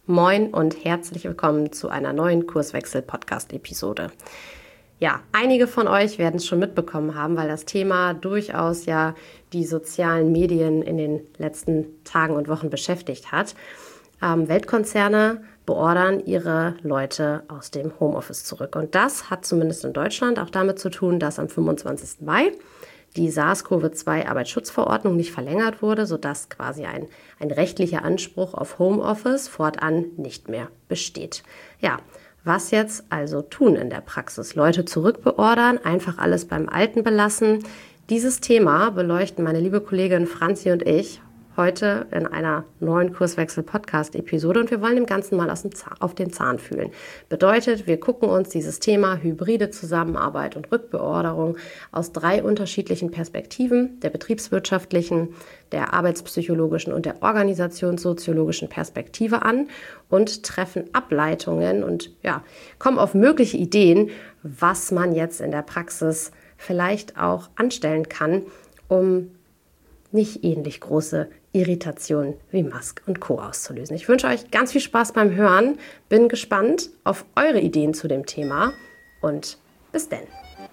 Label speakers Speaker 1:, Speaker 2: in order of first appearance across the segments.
Speaker 1: Moin und herzlich willkommen zu einer neuen Kurswechsel-Podcast-Episode. Ja, einige von euch werden es schon mitbekommen haben, weil das Thema durchaus ja die sozialen Medien in den letzten Tagen und Wochen beschäftigt hat. Weltkonzerne beordern ihre Leute aus dem Homeoffice zurück. Und das hat zumindest in Deutschland auch damit zu tun, dass am 25. Mai die SARS-CoV-2-Arbeitsschutzverordnung nicht verlängert wurde, sodass quasi ein rechtlicher Anspruch auf Homeoffice fortan nicht mehr besteht. Ja, was jetzt also tun in der Praxis? Leute zurückbeordern, einfach alles beim Alten belassen? Dieses Thema beleuchten meine liebe Kollegin Franzi und ich heute in einer neuen Kurswechsel-Podcast-Episode und wir wollen dem Ganzen mal auf den Zahn fühlen. Bedeutet, wir gucken uns dieses Thema hybride Zusammenarbeit und Rückbeorderung aus 3 unterschiedlichen Perspektiven, der betriebswirtschaftlichen, der arbeitspsychologischen und der organisationssoziologischen Perspektive an und treffen Ableitungen und kommen auf mögliche Ideen, was man jetzt in der Praxis vielleicht auch anstellen kann, um nicht ähnlich große Irritationen wie Musk und Co. auszulösen. Ich wünsche euch ganz viel Spaß beim Hören, bin gespannt auf eure Ideen zu dem Thema und bis denn.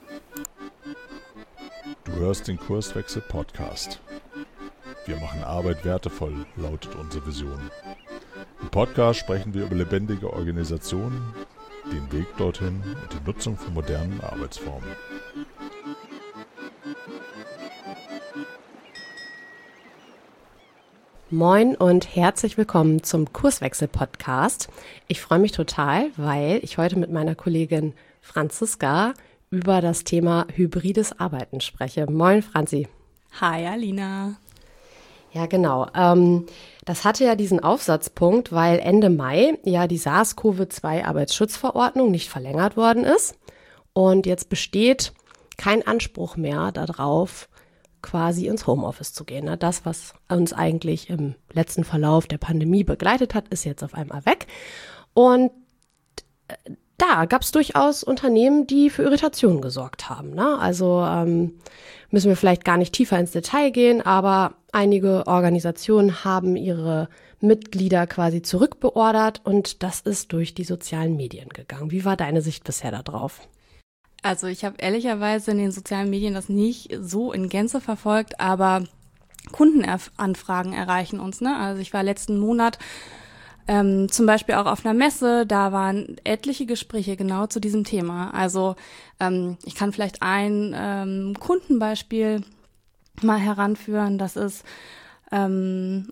Speaker 2: Du hörst den Kurswechsel-Podcast. Wir machen Arbeit wertevoll, lautet unsere Vision. Im Podcast sprechen wir über lebendige Organisationen, den Weg dorthin und die Nutzung von modernen Arbeitsformen.
Speaker 1: Moin und herzlich willkommen zum Kurswechsel-Podcast. Ich freue mich total, weil ich heute mit meiner Kollegin Franziska über das Thema hybrides Arbeiten spreche. Moin, Franzi.
Speaker 3: Hi, Alina.
Speaker 1: Ja, genau. Das hatte ja diesen Aufsatzpunkt, weil Ende Mai ja die SARS-CoV-2-Arbeitsschutzverordnung nicht verlängert worden ist. Und jetzt besteht kein Anspruch mehr darauf, quasi ins Homeoffice zu gehen. Das, was uns eigentlich im letzten Verlauf der Pandemie begleitet hat, ist jetzt auf einmal weg. Und da gab es durchaus Unternehmen, die für Irritationen gesorgt haben. Also müssen wir vielleicht gar nicht tiefer ins Detail gehen, aber einige Organisationen haben ihre Mitglieder quasi zurückbeordert und das ist durch die sozialen Medien gegangen. Wie war deine Sicht bisher da drauf?
Speaker 3: Also ich habe ehrlicherweise in den sozialen Medien das nicht so in Gänze verfolgt, aber Kundenanfragen erreichen uns. Also ich war letzten Monat zum Beispiel auch auf einer Messe, da waren etliche Gespräche genau zu diesem Thema. Also ich kann vielleicht ein Kundenbeispiel mal heranführen. Das ist ein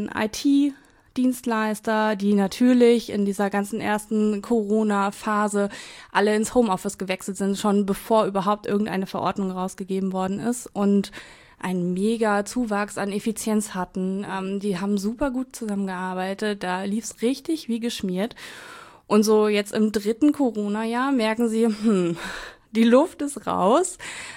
Speaker 3: IT-Dienstleister, die natürlich in dieser ganzen ersten Corona-Phase alle ins Homeoffice gewechselt sind, schon bevor überhaupt irgendeine Verordnung rausgegeben worden ist und einen mega Zuwachs an Effizienz hatten. Die haben super gut zusammengearbeitet, da lief's richtig wie geschmiert. Und so jetzt im 3. Corona-Jahr merken sie, die Luft ist raus.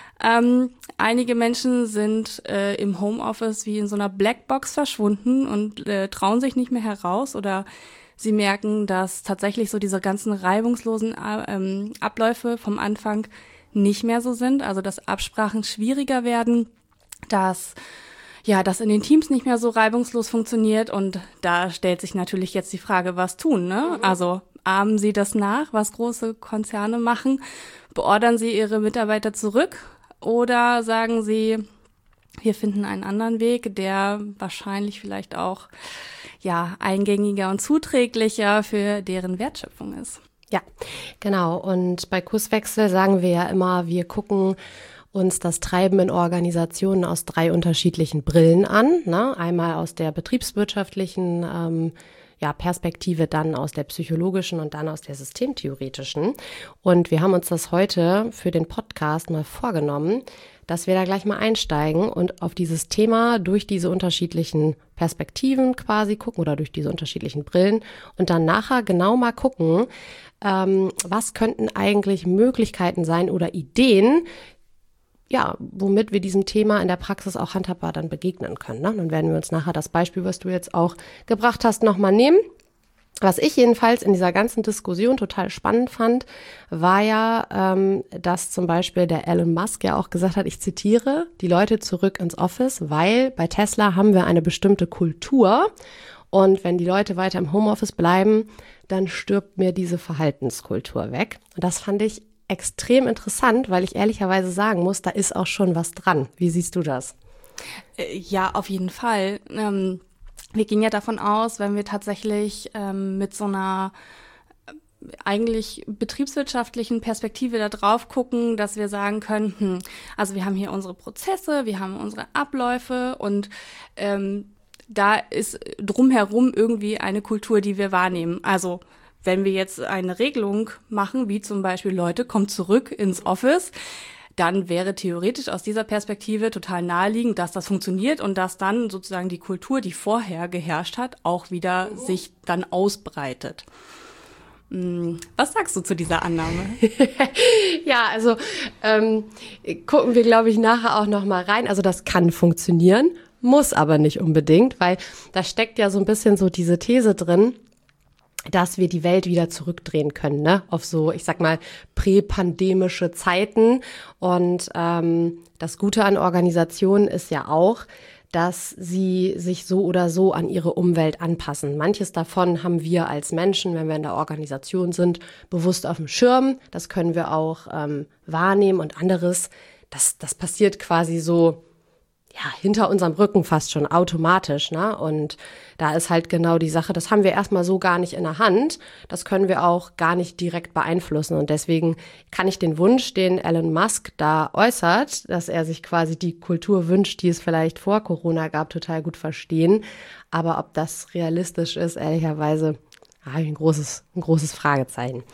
Speaker 3: Einige Menschen sind im Homeoffice wie in so einer Blackbox verschwunden und trauen sich nicht mehr heraus oder sie merken, dass tatsächlich so diese ganzen reibungslosen Abläufe vom Anfang nicht mehr so sind, also dass Absprachen schwieriger werden, dass das in den Teams nicht mehr so reibungslos funktioniert und da stellt sich natürlich jetzt die Frage, was tun, ne? Also ahmen sie das nach, was große Konzerne machen? Beordern sie ihre Mitarbeiter zurück? Oder sagen sie, wir finden einen anderen Weg, der wahrscheinlich vielleicht auch eingängiger und zuträglicher für deren Wertschöpfung ist?
Speaker 1: Ja, genau. Und bei Kurswechsel sagen wir ja immer, wir gucken uns das Treiben in Organisationen aus 3 unterschiedlichen Brillen an. Einmal aus der betriebswirtschaftlichen Perspektive, dann aus der psychologischen und dann aus der systemtheoretischen. Und wir haben uns das heute für den Podcast mal vorgenommen, dass wir da gleich mal einsteigen und auf dieses Thema durch diese unterschiedlichen Perspektiven quasi gucken oder durch diese unterschiedlichen Brillen und dann nachher genau mal gucken, was könnten eigentlich Möglichkeiten sein oder Ideen, womit wir diesem Thema in der Praxis auch handhabbar dann begegnen können. Dann werden wir uns nachher das Beispiel, was du jetzt auch gebracht hast, nochmal nehmen. Was ich jedenfalls in dieser ganzen Diskussion total spannend fand, war ja, dass zum Beispiel der Elon Musk ja auch gesagt hat, ich zitiere, die Leute zurück ins Office, weil bei Tesla haben wir eine bestimmte Kultur Und wenn die Leute weiter im Homeoffice bleiben, dann stirbt mir diese Verhaltenskultur weg. Und das fand ich extrem interessant, weil ich ehrlicherweise sagen muss, da ist auch schon was dran. Wie siehst du das?
Speaker 3: Ja, auf jeden Fall. Wir gehen ja davon aus, wenn wir tatsächlich mit so einer eigentlich betriebswirtschaftlichen Perspektive da drauf gucken, dass wir sagen können, also wir haben hier unsere Prozesse, wir haben unsere Abläufe und da ist drumherum irgendwie eine Kultur, die wir wahrnehmen. Also wenn wir jetzt eine Regelung machen, wie zum Beispiel Leute, kommt zurück ins Office, dann wäre theoretisch aus dieser Perspektive total naheliegend, dass das funktioniert und dass dann sozusagen die Kultur, die vorher geherrscht hat, auch wieder sich dann ausbreitet. Was sagst du zu dieser Annahme?
Speaker 1: Ja, also gucken wir, glaube ich, nachher auch noch mal rein. Also das kann funktionieren, muss aber nicht unbedingt, weil da steckt ja so ein bisschen so diese These drin, dass wir die Welt wieder zurückdrehen können, ne? Auf so, ich sag mal, präpandemische Zeiten. Und das Gute an Organisationen ist ja auch, dass sie sich so oder so an ihre Umwelt anpassen. Manches davon haben wir als Menschen, wenn wir in der Organisation sind, bewusst auf dem Schirm. Das können wir auch wahrnehmen und anderes, das passiert quasi so, ja, hinter unserem Rücken fast schon automatisch, ne? Und da ist halt genau die Sache, das haben wir erstmal so gar nicht in der Hand. Das können wir auch gar nicht direkt beeinflussen. Und deswegen kann ich den Wunsch, den Elon Musk da äußert, dass er sich quasi die Kultur wünscht, die es vielleicht vor Corona gab, total gut verstehen. Aber ob das realistisch ist, ehrlicherweise, habe ich ein großes Fragezeichen.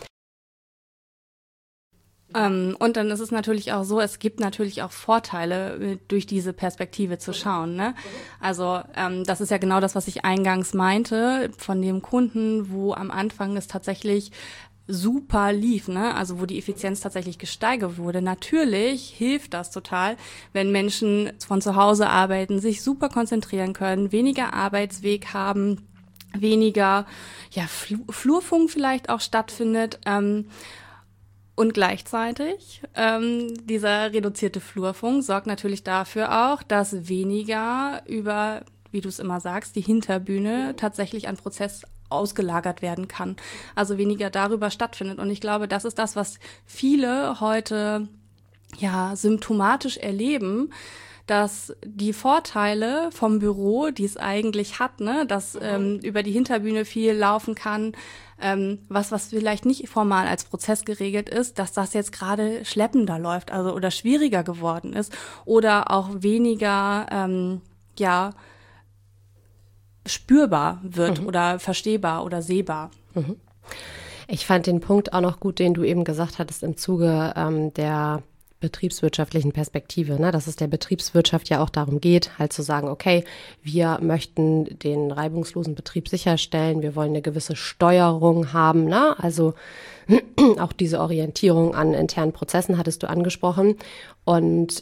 Speaker 3: Und dann ist es natürlich auch so, es gibt natürlich auch Vorteile, durch diese Perspektive zu schauen, ne? Also das ist ja genau das, was ich eingangs meinte, von dem Kunden, wo am Anfang es tatsächlich super lief, ne? Also wo die Effizienz tatsächlich gesteigert wurde. Natürlich hilft das total, wenn Menschen von zu Hause arbeiten, sich super konzentrieren können, weniger Arbeitsweg haben, weniger Flurfunk vielleicht auch stattfindet. Und gleichzeitig, dieser reduzierte Flurfunk sorgt natürlich dafür auch, dass weniger über, wie du es immer sagst, die Hinterbühne tatsächlich an Prozess ausgelagert werden kann. Also weniger darüber stattfindet. Und ich glaube, das ist das, was viele heute ja symptomatisch erleben, dass die Vorteile vom Büro, die es eigentlich hat, ne, dass über die Hinterbühne viel laufen kann, was vielleicht nicht formal als Prozess geregelt ist, dass das jetzt gerade schleppender läuft, also oder schwieriger geworden ist oder auch weniger spürbar wird oder verstehbar oder sehbar.
Speaker 1: Ich fand den Punkt auch noch gut, den du eben gesagt hattest im Zuge der betriebswirtschaftlichen Perspektive, ne? Dass es der Betriebswirtschaft ja auch darum geht, halt zu sagen, okay, wir möchten den reibungslosen Betrieb sicherstellen, wir wollen eine gewisse Steuerung haben, ne? Also auch diese Orientierung an internen Prozessen hattest du angesprochen. Und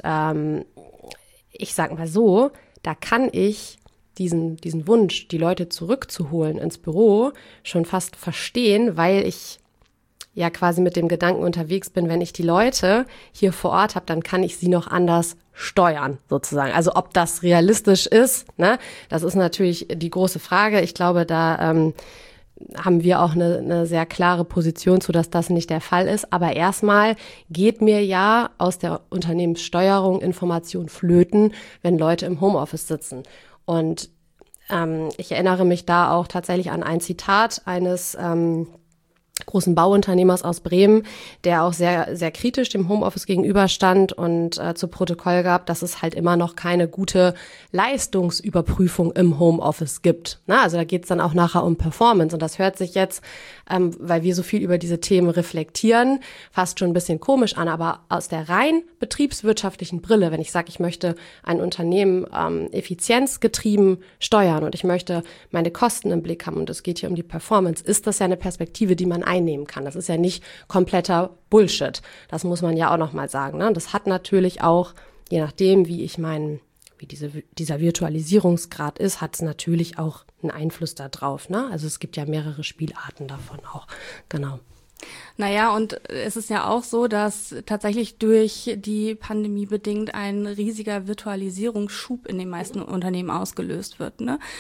Speaker 1: ich sag mal so, da kann ich diesen Wunsch, die Leute zurückzuholen ins Büro, schon fast verstehen, weil ich ja quasi mit dem Gedanken unterwegs bin, wenn ich die Leute hier vor Ort habe, dann kann ich sie noch anders steuern, sozusagen. Also ob das realistisch ist, ne, das ist natürlich die große Frage. Ich glaube, da haben wir auch eine sehr klare Position zu, dass das nicht der Fall ist. Aber erstmal geht mir ja aus der Unternehmenssteuerung Information flöten, wenn Leute im Homeoffice sitzen. Und ich erinnere mich da auch tatsächlich an ein Zitat eines großen Bauunternehmers aus Bremen, der auch sehr, sehr kritisch dem Homeoffice gegenüberstand und zu Protokoll gab, dass es halt immer noch keine gute Leistungsüberprüfung im Homeoffice gibt. Na, also da geht es dann auch nachher um Performance und das hört sich jetzt, weil wir so viel über diese Themen reflektieren, fast schon ein bisschen komisch an, aber aus der rein betriebswirtschaftlichen Brille, wenn ich sage, ich möchte ein Unternehmen effizienzgetrieben steuern und ich möchte meine Kosten im Blick haben und es geht hier um die Performance, ist das ja eine Perspektive, die man einnehmen kann. Das ist ja nicht kompletter Bullshit. Das muss man ja auch nochmal sagen. Ne? Das hat natürlich auch, je nachdem, wie dieser Virtualisierungsgrad ist, hat es natürlich auch einen Einfluss da drauf. Ne? Also es gibt ja mehrere Spielarten davon auch. Genau.
Speaker 3: Naja, und es ist ja auch so, dass tatsächlich durch die Pandemie bedingt ein riesiger Virtualisierungsschub in den meisten Unternehmen ausgelöst wird, ne?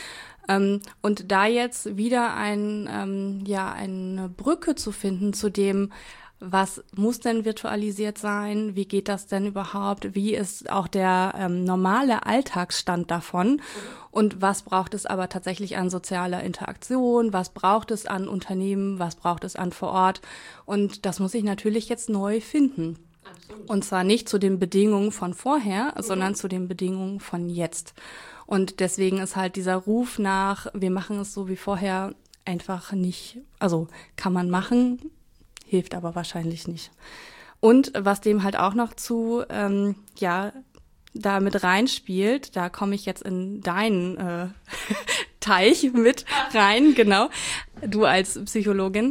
Speaker 3: Und da jetzt wieder eine Brücke zu finden zu dem, was muss denn virtualisiert sein? Wie geht das denn überhaupt? Wie ist auch der normale Alltagsstand davon? Und was braucht es aber tatsächlich an sozialer Interaktion? Was braucht es an Unternehmen? Was braucht es an vor Ort? Und das muss ich natürlich jetzt neu finden. Absolut. Und zwar nicht zu den Bedingungen von vorher, sondern zu den Bedingungen von jetzt. Und deswegen ist halt dieser Ruf nach, wir machen es so wie vorher, einfach nicht, also kann man machen, hilft aber wahrscheinlich nicht. Und was dem halt auch noch da mit reinspielt, da komme ich jetzt in deinen Teich mit rein, genau, du als Psychologin.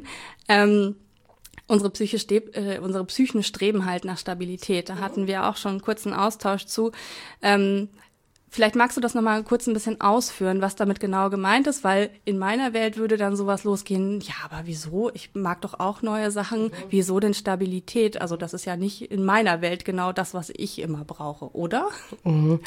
Speaker 3: Unsere Psychen streben halt nach Stabilität. Da hatten wir auch schon einen kurzen Austausch zu. Vielleicht magst du das nochmal kurz ein bisschen ausführen, was damit genau gemeint ist, weil in meiner Welt würde dann sowas losgehen, ja, aber wieso? Ich mag doch auch neue Sachen. Wieso denn Stabilität? Also das ist ja nicht in meiner Welt genau das, was ich immer brauche, oder?
Speaker 1: Mhm.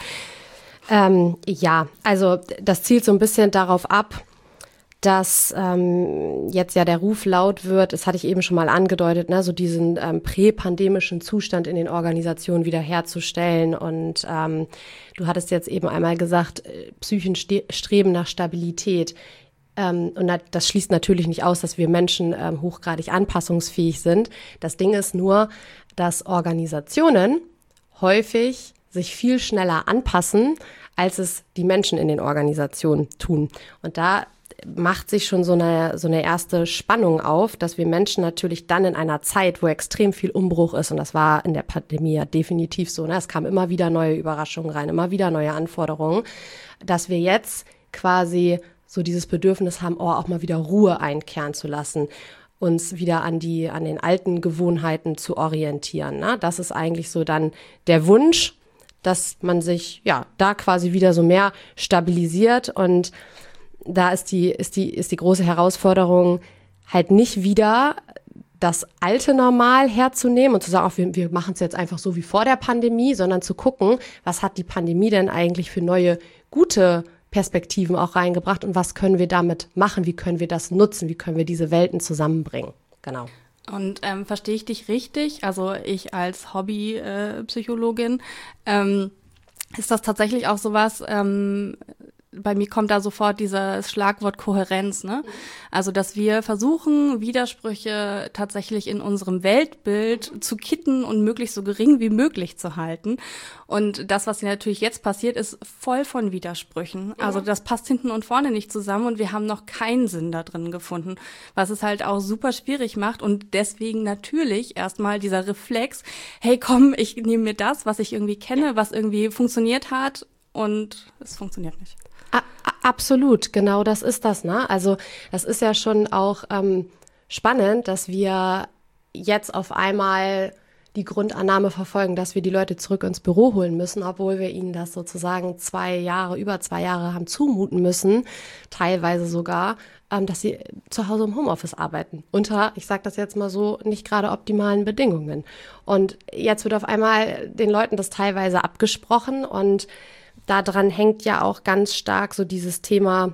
Speaker 1: Ja, also das zielt so ein bisschen darauf ab, dass jetzt ja der Ruf laut wird, das hatte ich eben schon mal angedeutet, ne, so diesen präpandemischen Zustand in den Organisationen wiederherzustellen. Und du hattest jetzt eben einmal gesagt, Psychen streben nach Stabilität. Und das schließt natürlich nicht aus, dass wir Menschen hochgradig anpassungsfähig sind. Das Ding ist nur, dass Organisationen häufig sich viel schneller anpassen, als es die Menschen in den Organisationen tun. Und da macht sich schon so eine erste Spannung auf, dass wir Menschen natürlich dann in einer Zeit, wo extrem viel Umbruch ist, und das war in der Pandemie ja definitiv so, ne? Es kamen immer wieder neue Überraschungen rein, immer wieder neue Anforderungen, dass wir jetzt quasi so dieses Bedürfnis haben, auch mal wieder Ruhe einkehren zu lassen, uns wieder an den alten Gewohnheiten zu orientieren, ne? Das ist eigentlich so dann der Wunsch, dass man sich ja da quasi wieder so mehr stabilisiert. Und da ist die große Herausforderung, halt nicht wieder das alte Normal herzunehmen und zu sagen, wir machen es jetzt einfach so wie vor der Pandemie, sondern zu gucken, was hat die Pandemie denn eigentlich für neue, gute Perspektiven auch reingebracht und was können wir damit machen, wie können wir das nutzen, wie können wir diese Welten zusammenbringen. Genau.
Speaker 3: Und verstehe ich dich richtig? Also ich als Hobby-Psychologin, ist das tatsächlich auch sowas, bei mir kommt da sofort dieses Schlagwort Kohärenz, ne? Also, dass wir versuchen, Widersprüche tatsächlich in unserem Weltbild zu kitten und möglichst so gering wie möglich zu halten. Und das, was natürlich jetzt passiert, ist voll von Widersprüchen. Also, das passt hinten und vorne nicht zusammen und wir haben noch keinen Sinn da drin gefunden, was es halt auch super schwierig macht und deswegen natürlich erstmal dieser Reflex, hey komm, ich nehme mir das, was ich irgendwie kenne, was irgendwie funktioniert hat und es funktioniert nicht.
Speaker 1: Absolut, genau das ist das, ne? Also das ist ja schon auch spannend, dass wir jetzt auf einmal die Grundannahme verfolgen, dass wir die Leute zurück ins Büro holen müssen, obwohl wir ihnen das sozusagen über 2 Jahre haben zumuten müssen, teilweise sogar, dass sie zu Hause im Homeoffice arbeiten. Unter, ich sage das jetzt mal so, nicht gerade optimalen Bedingungen. Und jetzt wird auf einmal den Leuten das teilweise abgesprochen und daran hängt ja auch ganz stark so dieses Thema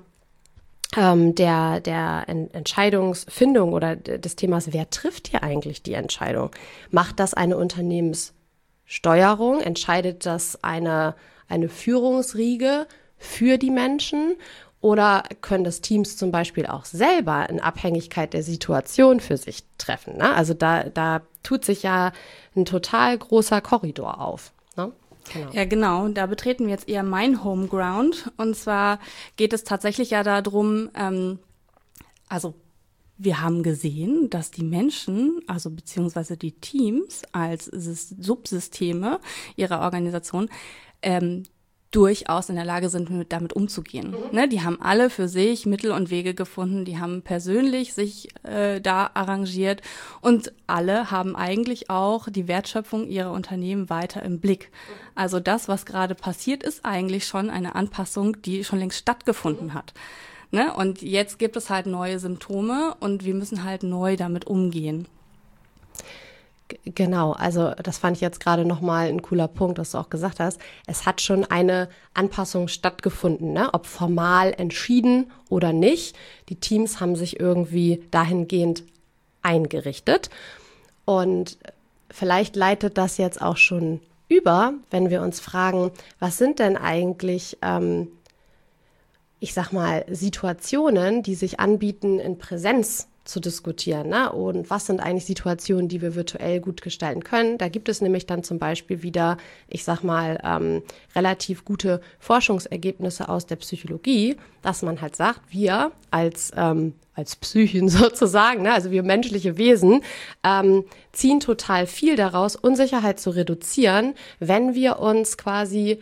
Speaker 1: der Entscheidungsfindung oder des Themas, wer trifft hier eigentlich die Entscheidung? Macht das eine Unternehmenssteuerung? Entscheidet das eine Führungsriege für die Menschen? Oder können das Teams zum Beispiel auch selber in Abhängigkeit der Situation für sich treffen, ne? Also da tut sich ja ein total großer Korridor auf, ne? Genau.
Speaker 3: Ja, genau. Da betreten wir jetzt eher mein Homeground. Und zwar geht es tatsächlich ja darum, also wir haben gesehen, dass die Menschen, also beziehungsweise die Teams als Subsysteme ihrer Organisation, durchaus in der Lage sind, damit umzugehen. Ne, die haben alle für sich Mittel und Wege gefunden, die haben persönlich sich da arrangiert und alle haben eigentlich auch die Wertschöpfung ihrer Unternehmen weiter im Blick. Also das, was gerade passiert, ist eigentlich schon eine Anpassung, die schon längst stattgefunden hat. Ne? Und jetzt gibt es halt neue Symptome und wir müssen halt neu damit umgehen.
Speaker 1: Genau, also das fand ich jetzt gerade nochmal ein cooler Punkt, was du auch gesagt hast. Es hat schon eine Anpassung stattgefunden, ne? Ob formal entschieden oder nicht. Die Teams haben sich irgendwie dahingehend eingerichtet. Und vielleicht leitet das jetzt auch schon über, wenn wir uns fragen, was sind denn eigentlich, ich sag mal, Situationen, die sich anbieten, in Präsenz zu diskutieren, ne? Und was sind eigentlich Situationen, die wir virtuell gut gestalten können? Da gibt es nämlich dann zum Beispiel wieder, ich sag mal, relativ gute Forschungsergebnisse aus der Psychologie, dass man halt sagt, wir als Psychen sozusagen, ne? Also wir menschliche Wesen, ziehen total viel daraus, Unsicherheit zu reduzieren, wenn wir uns quasi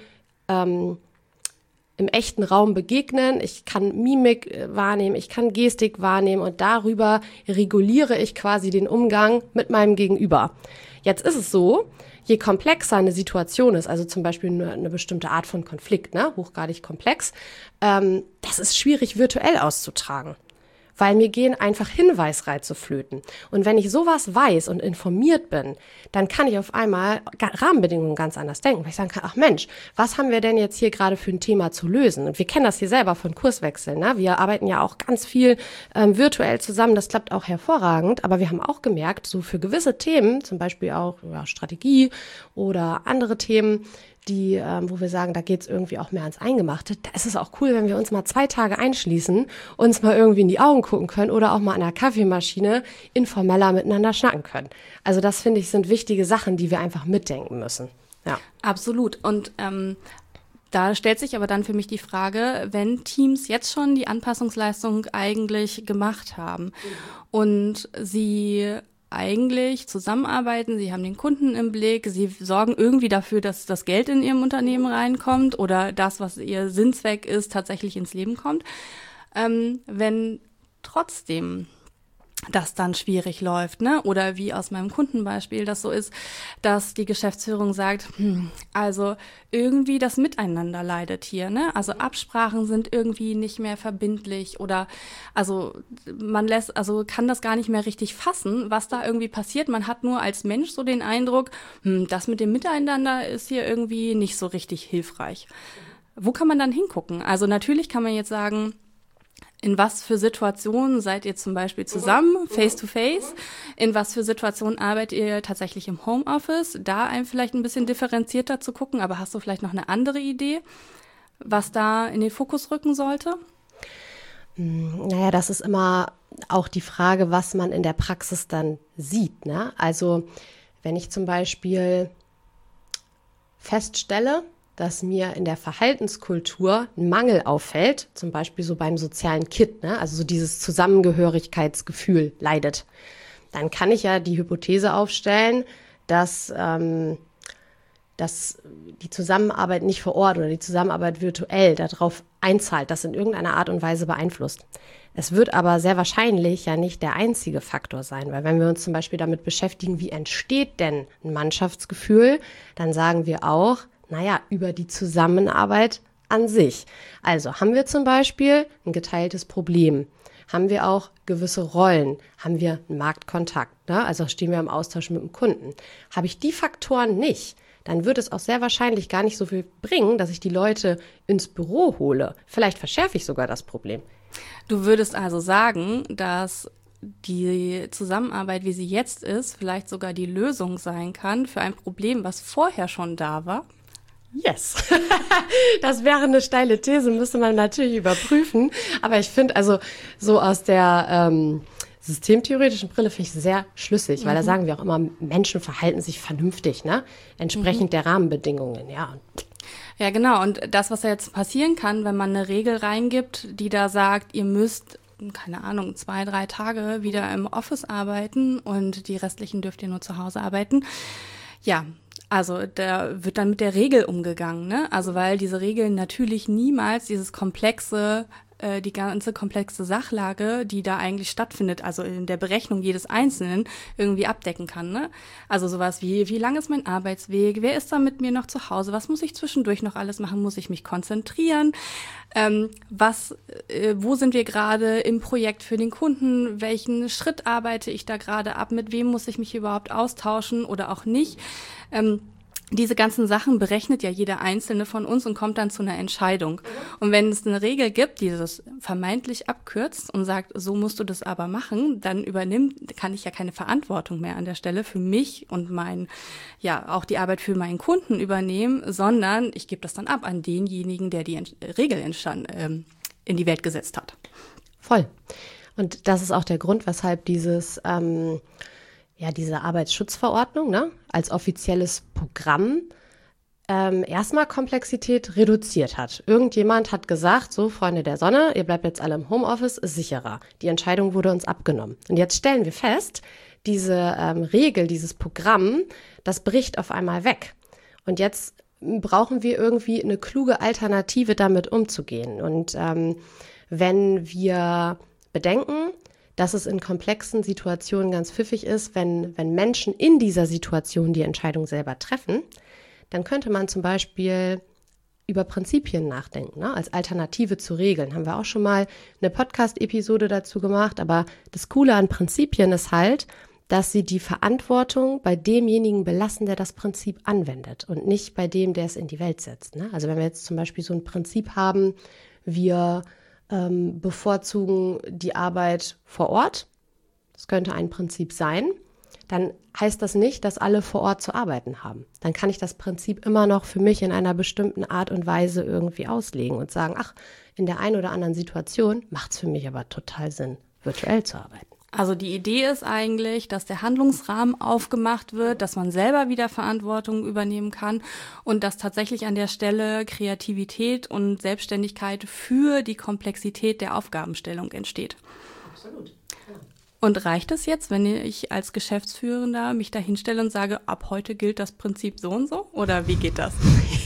Speaker 1: im echten Raum begegnen, ich kann Mimik wahrnehmen, ich kann Gestik wahrnehmen und darüber reguliere ich quasi den Umgang mit meinem Gegenüber. Jetzt ist es so, je komplexer eine Situation ist, also zum Beispiel eine bestimmte Art von Konflikt, ne, hochgradig komplex, das ist schwierig virtuell auszutragen. Weil mir gehen einfach Hinweisreize flöten. Und wenn ich sowas weiß und informiert bin, dann kann ich auf einmal Rahmenbedingungen ganz anders denken. Weil ich sagen kann, ach Mensch, was haben wir denn jetzt hier gerade für ein Thema zu lösen? Und wir kennen das hier selber von Kurswechseln, ne? Wir arbeiten ja auch ganz viel virtuell zusammen. Das klappt auch hervorragend. Aber wir haben auch gemerkt, so für gewisse Themen, zum Beispiel auch Strategie oder andere Themen, die, wo wir sagen, da geht's irgendwie auch mehr ans Eingemachte. Da ist es auch cool, wenn wir uns mal 2 Tage einschließen, uns mal irgendwie in die Augen gucken können oder auch mal an der Kaffeemaschine informeller miteinander schnacken können. Also das, finde ich, sind wichtige Sachen, die wir einfach mitdenken müssen. Ja.
Speaker 3: Absolut. Und da stellt sich aber dann für mich die Frage, wenn Teams jetzt schon die Anpassungsleistung eigentlich gemacht haben und sie eigentlich zusammenarbeiten, sie haben den Kunden im Blick, sie sorgen irgendwie dafür, dass das Geld in ihrem Unternehmen reinkommt oder das, was ihr Sinnzweck ist, tatsächlich ins Leben kommt. Wenn trotzdem das dann schwierig läuft, ne? Oder wie aus meinem Kundenbeispiel das so ist, dass die Geschäftsführung sagt, also irgendwie das Miteinander leidet hier, ne? Also Absprachen sind irgendwie nicht mehr verbindlich oder also kann das gar nicht mehr richtig fassen, was da irgendwie passiert. Man hat nur als Mensch so den Eindruck, das mit dem Miteinander ist hier irgendwie nicht so richtig hilfreich. Wo kann man dann hingucken? Also natürlich kann man jetzt sagen, in was für Situationen seid ihr zum Beispiel zusammen, face-to-face? In was für Situationen arbeitet ihr tatsächlich im Homeoffice? Da vielleicht ein bisschen differenzierter zu gucken, aber hast du vielleicht noch eine andere Idee, was da in den Fokus rücken sollte?
Speaker 1: Naja, das ist immer auch die Frage, was man in der Praxis dann sieht, ne? Also wenn ich zum Beispiel feststelle, dass mir in der Verhaltenskultur ein Mangel auffällt, zum Beispiel so beim sozialen Kit, ne? Also so dieses Zusammengehörigkeitsgefühl leidet, dann kann ich ja die Hypothese aufstellen, dass die Zusammenarbeit nicht vor Ort oder die Zusammenarbeit virtuell darauf einzahlt, das in irgendeiner Art und Weise beeinflusst. Es wird aber sehr wahrscheinlich ja nicht der einzige Faktor sein, weil wenn wir uns zum Beispiel damit beschäftigen, wie entsteht denn ein Mannschaftsgefühl, dann sagen wir auch, naja, über die Zusammenarbeit an sich. Also haben wir zum Beispiel ein geteiltes Problem, haben wir auch gewisse Rollen, haben wir einen Marktkontakt, ne? Also stehen wir im Austausch mit dem Kunden. Habe ich die Faktoren nicht, dann wird es auch sehr wahrscheinlich gar nicht so viel bringen, dass ich die Leute ins Büro hole. Vielleicht verschärfe ich sogar das Problem.
Speaker 3: Du würdest also sagen, dass die Zusammenarbeit, wie sie jetzt ist, vielleicht sogar die Lösung sein kann für ein Problem, was vorher schon da war?
Speaker 1: Yes. Das wäre eine steile These, müsste man natürlich überprüfen. Aber ich finde, also so aus der systemtheoretischen Brille finde ich sehr schlüssig, weil da sagen wir auch immer, Menschen verhalten sich vernünftig, ne? Entsprechend der Rahmenbedingungen, ja.
Speaker 3: Ja, genau. Und das, was jetzt passieren kann, wenn man eine Regel reingibt, die da sagt, ihr müsst, keine Ahnung, 2-3 Tage wieder im Office arbeiten und die restlichen dürft ihr nur zu Hause arbeiten. Ja, also da wird dann mit der Regel umgegangen, ne? Also weil diese Regeln natürlich niemals dieses komplexe die ganze komplexe Sachlage, die da eigentlich stattfindet, also in der Berechnung jedes Einzelnen, irgendwie abdecken kann. Ne? Also sowas wie lang ist mein Arbeitsweg, wer ist da mit mir noch zu Hause, was muss ich zwischendurch noch alles machen, muss ich mich konzentrieren, wo sind wir gerade im Projekt für den Kunden, welchen Schritt arbeite ich da gerade ab, mit wem muss ich mich überhaupt austauschen oder auch nicht. Diese ganzen Sachen berechnet ja jeder Einzelne von uns und kommt dann zu einer Entscheidung. Und wenn es eine Regel gibt, die das vermeintlich abkürzt und sagt, so musst du das aber machen, dann kann ich ja keine Verantwortung mehr an der Stelle für mich und auch die Arbeit für meinen Kunden übernehmen, sondern ich gebe das dann ab an denjenigen, der die Regel in die Welt gesetzt hat.
Speaker 1: Voll. Und das ist auch der Grund, weshalb diese Arbeitsschutzverordnung, ne, als offizielles Programm erstmal Komplexität reduziert hat. Irgendjemand hat gesagt, so Freunde der Sonne, ihr bleibt jetzt alle im Homeoffice, ist sicherer. Die Entscheidung wurde uns abgenommen. Und jetzt stellen wir fest, diese Regel, dieses Programm, das bricht auf einmal weg. Und jetzt brauchen wir irgendwie eine kluge Alternative, damit umzugehen. Und wenn wir bedenken, dass es in komplexen Situationen ganz pfiffig ist, wenn Menschen in dieser Situation die Entscheidung selber treffen, dann könnte man zum Beispiel über Prinzipien nachdenken, ne? Als Alternative zu Regeln. Haben wir auch schon mal eine Podcast-Episode dazu gemacht, aber das Coole an Prinzipien ist halt, dass sie die Verantwortung bei demjenigen belassen, der das Prinzip anwendet und nicht bei dem, der es in die Welt setzt, ne? Also wenn wir jetzt zum Beispiel so ein Prinzip haben, wir bevorzugen die Arbeit vor Ort, das könnte ein Prinzip sein, dann heißt das nicht, dass alle vor Ort zu arbeiten haben. Dann kann ich das Prinzip immer noch für mich in einer bestimmten Art und Weise irgendwie auslegen und sagen, in der einen oder anderen Situation macht es für mich aber total Sinn, virtuell zu arbeiten.
Speaker 3: Also die Idee ist eigentlich, dass der Handlungsrahmen aufgemacht wird, dass man selber wieder Verantwortung übernehmen kann und dass tatsächlich an der Stelle Kreativität und Selbstständigkeit für die Komplexität der Aufgabenstellung entsteht.
Speaker 1: Absolut. Ja.
Speaker 3: Und reicht es jetzt, wenn ich als Geschäftsführender mich da hinstelle und sage, ab heute gilt das Prinzip so und so? Oder wie geht das?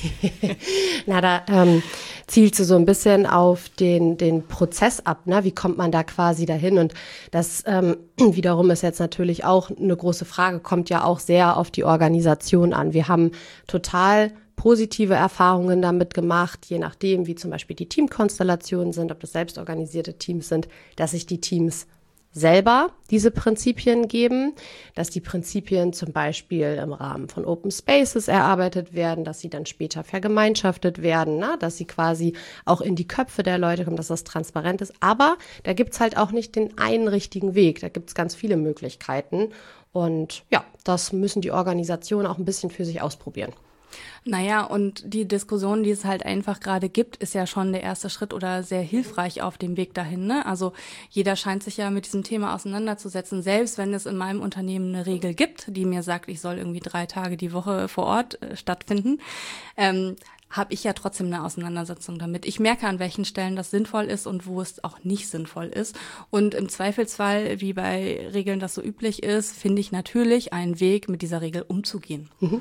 Speaker 1: Na, da zielst du so ein bisschen auf den Prozess ab, ne? Wie kommt man da quasi dahin? Und das wiederum ist jetzt natürlich auch eine große Frage, kommt ja auch sehr auf die Organisation an. Wir haben total positive Erfahrungen damit gemacht, je nachdem, wie zum Beispiel die Teamkonstellationen sind, ob das selbstorganisierte Teams sind, dass sich die Teams selber diese Prinzipien geben, dass die Prinzipien zum Beispiel im Rahmen von Open Spaces erarbeitet werden, dass sie dann später vergemeinschaftet werden, ne? Dass sie quasi auch in die Köpfe der Leute kommen, dass das transparent ist. Aber da gibt's halt auch nicht den einen richtigen Weg. Da gibt's ganz viele Möglichkeiten. Und ja, das müssen die Organisationen auch ein bisschen für sich ausprobieren.
Speaker 3: Naja, und die Diskussion, die es halt einfach gerade gibt, ist ja schon der erste Schritt oder sehr hilfreich auf dem Weg dahin, ne? Also jeder scheint sich ja mit diesem Thema auseinanderzusetzen, selbst wenn es in meinem Unternehmen eine Regel gibt, die mir sagt, ich soll irgendwie 3 Tage die Woche vor Ort stattfinden, habe ich ja trotzdem eine Auseinandersetzung damit. Ich merke, an welchen Stellen das sinnvoll ist und wo es auch nicht sinnvoll ist. Und im Zweifelsfall, wie bei Regeln das so üblich ist, finde ich natürlich einen Weg, mit dieser Regel umzugehen.
Speaker 1: Mhm.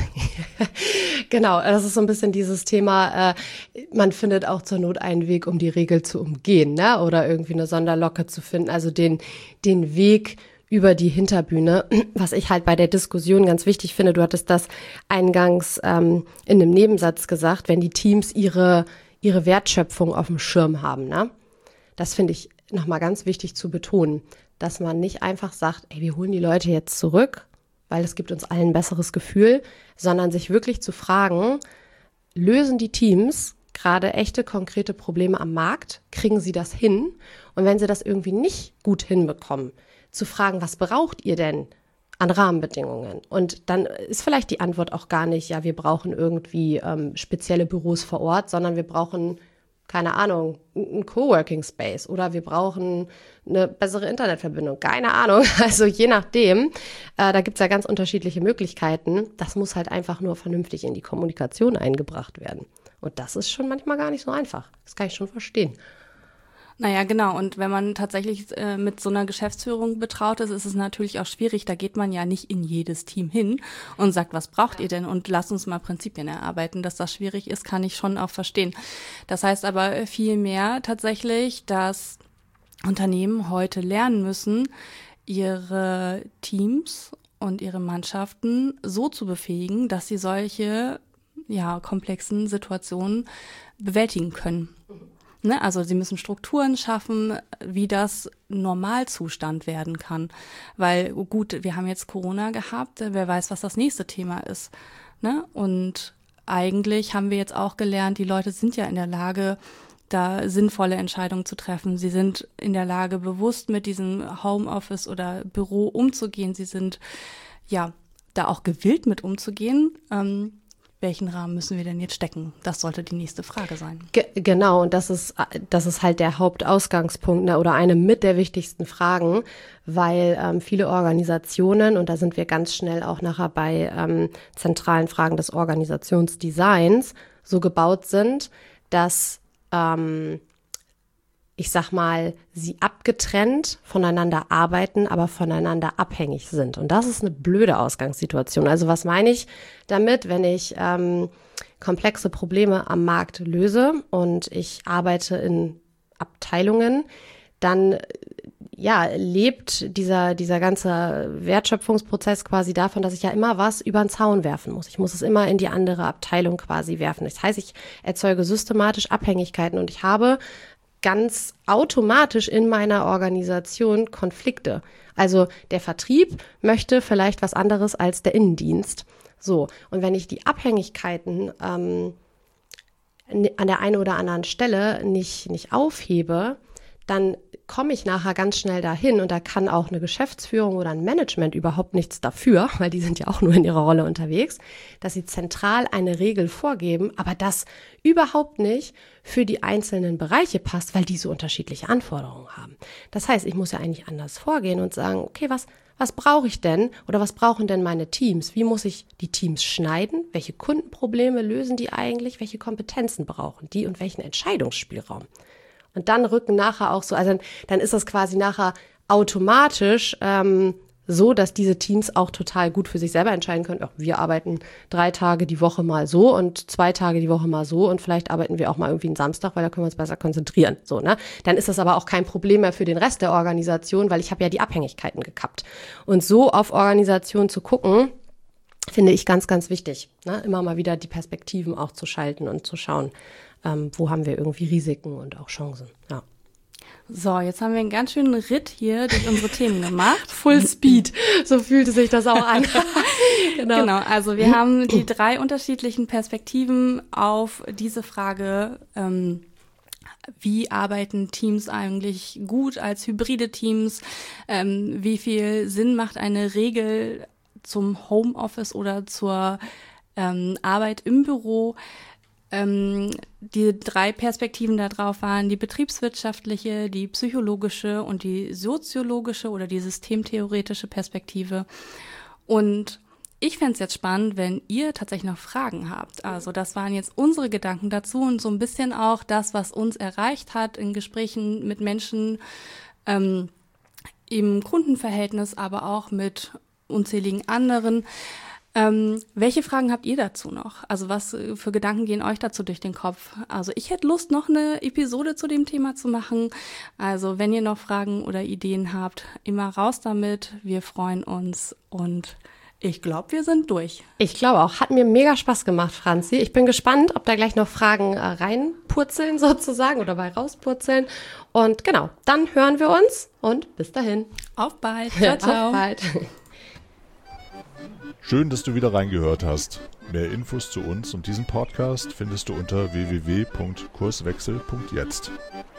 Speaker 1: Genau, das ist so ein bisschen dieses Thema, man findet auch zur Not einen Weg, um die Regel zu umgehen, ne? Oder irgendwie eine Sonderlocke zu finden, also den Weg über die Hinterbühne, was ich halt bei der Diskussion ganz wichtig finde. Du hattest das eingangs in einem Nebensatz gesagt, wenn die Teams ihre Wertschöpfung auf dem Schirm haben, ne? Das finde ich nochmal ganz wichtig zu betonen, dass man nicht einfach sagt, wir holen die Leute jetzt zurück, weil es gibt uns allen ein besseres Gefühl, sondern sich wirklich zu fragen, lösen die Teams gerade echte, konkrete Probleme am Markt? Kriegen sie das hin? Und wenn sie das irgendwie nicht gut hinbekommen, zu fragen, was braucht ihr denn an Rahmenbedingungen? Und dann ist vielleicht die Antwort auch gar nicht, ja, wir brauchen irgendwie spezielle Büros vor Ort, sondern wir brauchen, keine Ahnung, einen Coworking Space oder wir brauchen eine bessere Internetverbindung, keine Ahnung. Also je nachdem, da gibt's ja ganz unterschiedliche Möglichkeiten. Das muss halt einfach nur vernünftig in die Kommunikation eingebracht werden. Und das ist schon manchmal gar nicht so einfach. Das kann ich schon verstehen.
Speaker 3: Naja, genau. Und wenn man tatsächlich mit so einer Geschäftsführung betraut ist, ist es natürlich auch schwierig. Da geht man ja nicht in jedes Team hin und sagt, was braucht ihr denn? Und lasst uns mal Prinzipien erarbeiten. Dass das schwierig ist, kann ich schon auch verstehen. Das heißt aber vielmehr tatsächlich, dass Unternehmen heute lernen müssen, ihre Teams und ihre Mannschaften so zu befähigen, dass sie solche komplexen Situationen bewältigen können. Ne? Also sie müssen Strukturen schaffen, wie das Normalzustand werden kann. Weil gut, wir haben jetzt Corona gehabt, wer weiß, was das nächste Thema ist. Ne? Und eigentlich haben wir jetzt auch gelernt, die Leute sind ja in der Lage, da sinnvolle Entscheidungen zu treffen. Sie sind in der Lage, bewusst mit diesem Homeoffice oder Büro umzugehen. Sie sind da auch gewillt mit umzugehen. Welchen Rahmen müssen wir denn jetzt stecken? Das sollte die nächste Frage sein.
Speaker 1: Genau, und das ist halt der Hauptausgangspunkt, ne, oder eine mit der wichtigsten Fragen, weil viele Organisationen, und da sind wir ganz schnell auch nachher bei zentralen Fragen des Organisationsdesigns, so gebaut sind, dass ich sag mal, sie abgetrennt voneinander arbeiten, aber voneinander abhängig sind. Und das ist eine blöde Ausgangssituation. Also was meine ich damit, wenn ich komplexe Probleme am Markt löse und ich arbeite in Abteilungen, dann lebt dieser ganze Wertschöpfungsprozess quasi davon, dass ich ja immer was über den Zaun werfen muss. Ich muss es immer in die andere Abteilung quasi werfen. Das heißt, ich erzeuge systematisch Abhängigkeiten und ich habe ganz automatisch in meiner Organisation Konflikte. Also der Vertrieb möchte vielleicht was anderes als der Innendienst. So, und wenn ich die Abhängigkeiten an der einen oder anderen Stelle nicht aufhebe, dann komme ich nachher ganz schnell dahin und da kann auch eine Geschäftsführung oder ein Management überhaupt nichts dafür, weil die sind ja auch nur in ihrer Rolle unterwegs, dass sie zentral eine Regel vorgeben, aber das überhaupt nicht für die einzelnen Bereiche passt, weil die so unterschiedliche Anforderungen haben. Das heißt, ich muss ja eigentlich anders vorgehen und sagen, okay, was brauche ich denn oder was brauchen denn meine Teams? Wie muss ich die Teams schneiden? Welche Kundenprobleme lösen die eigentlich? Welche Kompetenzen brauchen die und welchen Entscheidungsspielraum? Und dann rücken nachher auch so, also dann ist das quasi nachher automatisch so, dass diese Teams auch total gut für sich selber entscheiden können. Wir arbeiten 3 Tage die Woche mal so und 2 Tage die Woche mal so und vielleicht arbeiten wir auch mal irgendwie einen Samstag, weil da können wir uns besser konzentrieren. So, ne? Dann ist das aber auch kein Problem mehr für den Rest der Organisation, weil ich habe ja die Abhängigkeiten gekappt. Und so auf Organisation zu gucken, finde ich ganz, ganz wichtig. Ne? Immer mal wieder die Perspektiven auch zu schalten und zu schauen, wo haben wir irgendwie Risiken und auch Chancen. Ja.
Speaker 3: So, jetzt haben wir einen ganz schönen Ritt hier durch unsere Themen gemacht.
Speaker 1: Full Speed, so fühlte sich das auch an.
Speaker 3: Genau, also wir haben die 3 unterschiedlichen Perspektiven auf diese Frage, wie arbeiten Teams eigentlich gut als hybride Teams, wie viel Sinn macht eine Regel zum Homeoffice oder zur Arbeit im Büro. Die 3 Perspektiven da drauf waren die betriebswirtschaftliche, die psychologische und die soziologische oder die systemtheoretische Perspektive. Und ich fände es jetzt spannend, wenn ihr tatsächlich noch Fragen habt. Also das waren jetzt unsere Gedanken dazu und so ein bisschen auch das, was uns erreicht hat in Gesprächen mit Menschen im Kundenverhältnis, aber auch mit unzähligen anderen. Welche Fragen habt ihr dazu noch? Also was für Gedanken gehen euch dazu durch den Kopf? Also ich hätte Lust, noch eine Episode zu dem Thema zu machen. Also wenn ihr noch Fragen oder Ideen habt, immer raus damit. Wir freuen uns und ich glaube, wir sind durch.
Speaker 1: Ich glaube auch. Hat mir mega Spaß gemacht, Franzi. Ich bin gespannt, ob da gleich noch Fragen reinpurzeln sozusagen oder bei rauspurzeln. Und genau, dann hören wir uns und bis dahin.
Speaker 3: Auf bald. Ciao, ciao.
Speaker 1: Auf bald.
Speaker 2: Schön, dass du wieder reingehört hast. Mehr Infos zu uns und diesem Podcast findest du unter www.kurswechsel.jetzt.